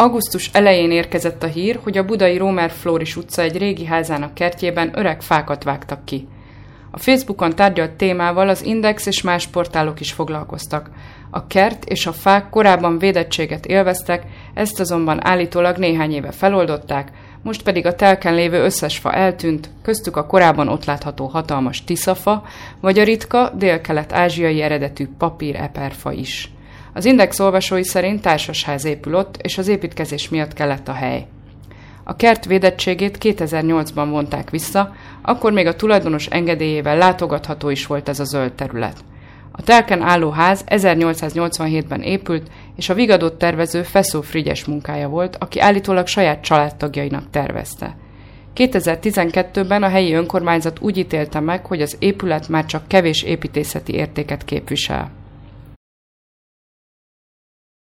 Augusztus elején érkezett a hír, hogy a budai Rómer Flóris utca egy régi házának kertjében öreg fákat vágtak ki. A Facebookon tárgyalt témával az Index és más portálok is foglalkoztak. A kert és a fák korábban védettséget élveztek, ezt azonban állítólag néhány éve feloldották, most pedig a telken lévő összes fa eltűnt, köztük a korábban ott látható hatalmas tiszafa, vagy a ritka, dél-kelet-ázsiai eredetű papír-eperfa is. Az Index olvasói szerint társasház épül ott, és az építkezés miatt kellett a hely. A kert védettségét 2008-ban vonták vissza, akkor még a tulajdonos engedélyével látogatható is volt ez a zöld terület. A telken álló ház 1887-ben épült, és a Vigadót tervező Feszó Frigyes munkája volt, aki állítólag saját családtagjainak tervezte. 2012-ben a helyi önkormányzat úgy ítélte meg, hogy az épület már csak kevés építészeti értéket képvisel.